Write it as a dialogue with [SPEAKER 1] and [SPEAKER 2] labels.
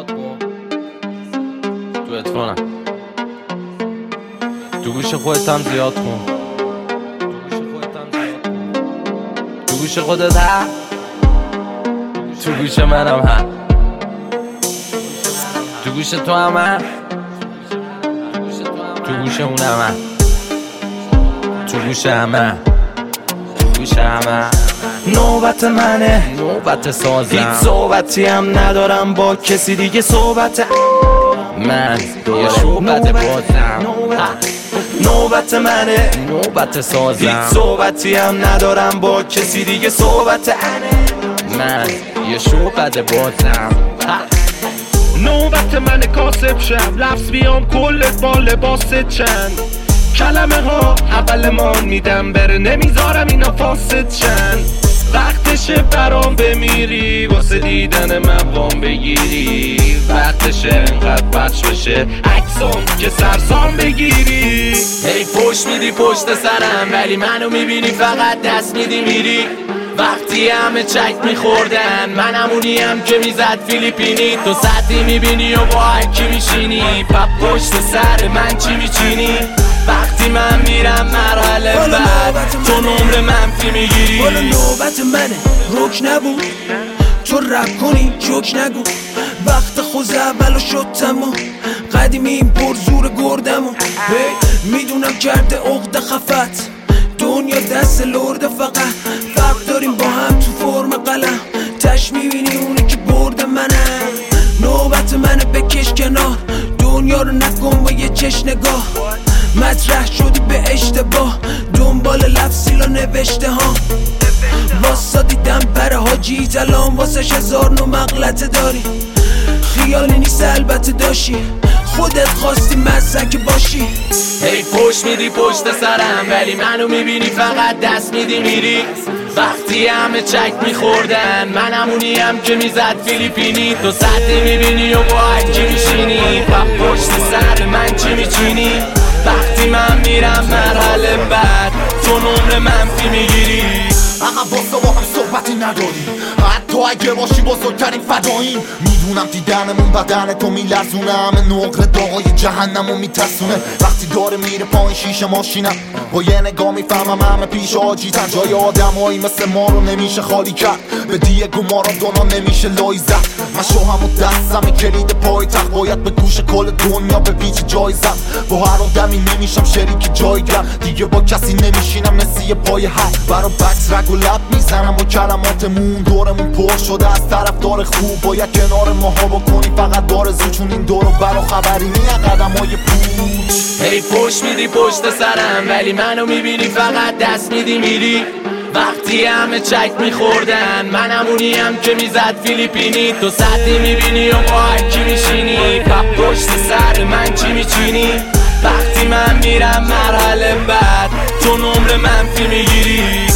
[SPEAKER 1] زیاد کن تو اتفانم تو گوش خودت هم زیاد کن تو گوش خودت هم تو گوش منم هم تو گوش تو هم تو گوش اونم هم تو گوش همه تو گوش همه
[SPEAKER 2] نوبت منه،
[SPEAKER 1] نوبت سازم،
[SPEAKER 2] هیچ صحبتی هم ندارم با کسی دیگه. صحبت
[SPEAKER 1] من یه شوبت بازم،
[SPEAKER 2] نوبت منه،
[SPEAKER 1] نوبت سازم،
[SPEAKER 2] هیچ صحبتی هم ندارم با کسی دیگه. صحبت
[SPEAKER 1] من یه شوبت بازم.
[SPEAKER 3] نوبت من کاسب شم، لفظ بیام کلت با لباست چند کلمه ها اولمان میدم بره، نمیذارم اینا فاسد چند. وقتشه برام بمیری واسه دیدن من وام بگیری، وقتشه انقدر پخش بشه عکسام که سرسام بگیری.
[SPEAKER 1] هی پشت میدی پشت سرم ولی منو میبینی فقط دست میدی میری. وقتی همه چک میخوردن من همونیم که میزد فیلیپینی. تو سطحی میبینی و با هرکی میشینی، پا پشت سر من چی میچینی؟ وقتی من میرم مرحله بعد تو نمره منفی میگیری.
[SPEAKER 2] بالا نوبت منه، روک نبود تو رپ کنی جوک نگو. وقت خوز اولو شد تمام، قدیمیم پر زور گردمو. میدونم کرده عقد خفت، دنیا دست لرده فقط. فرق داریم با هم تو فرم قلم، تش میبینی اونه که برده منم. نوبت منه بکش کنار، دنیا رو نکن با یه چش نگاه. مطرح شدی به اشتباه، دنبال لفظیلا نوشته ها. واسا دیدم پر حاجی زلان واسش 1000 نوع مغلطه داری. خیالی نیست البته داشی، خودت خواستی مزک باشی.
[SPEAKER 1] هی پشت میدی پشت سرم ولی منو میبینی فقط دست میدی میری. وقتی همه چک میخوردن من همونیم که میزد فیلیپینی. تو سطحی میبینی و با هرکی میشینی، پا پشت سر من چی میچینی؟ وقتی من میرم مرحله بعد تو نمره منفی میگیری.
[SPEAKER 4] عقب باستا با هم صحبتی نداری، حتی اگه باشی بزرگترین فداییم. میدونم دیدنمون بدن تو میلرزونه، همه نقره داغای جهنمو میترسونه. وقتی داره میره پایین شیشه ماشینم، با یه نگاه میفهمم همه پیش آجیتن. جای آدمایی مثل ما رو نمیشه خالی کرد، به دیگو مارادونا نمیشه لای زد. من شوهم و دستم کلید پای تخت، باید به گوش کل دنیا به پیچ جای زد. با هر آدمی نمیشم شریک جایگرم، دیگه با کسی نمیشینم نسی پای حد. برا بکس رگ و لب میزنم با کلماتمون، دورمون پر شده از طرفدار خوب. باید کنار ماها بکنی فقط دارزو، چون این دورو برا خبری نیه قدم های پوچ.
[SPEAKER 1] هی پشت میدی پشت سرم ولی منو میبینی فقط دست میدی میری. وقتی همه چک میخوردن من همونیم که میزد فیلیپینی. تو سطحی میبینی و با هرکی میشینی، پا پشت سر من چی میچینی؟ وقتی من میرم مرحله بعد تو نمره منفی میگیری.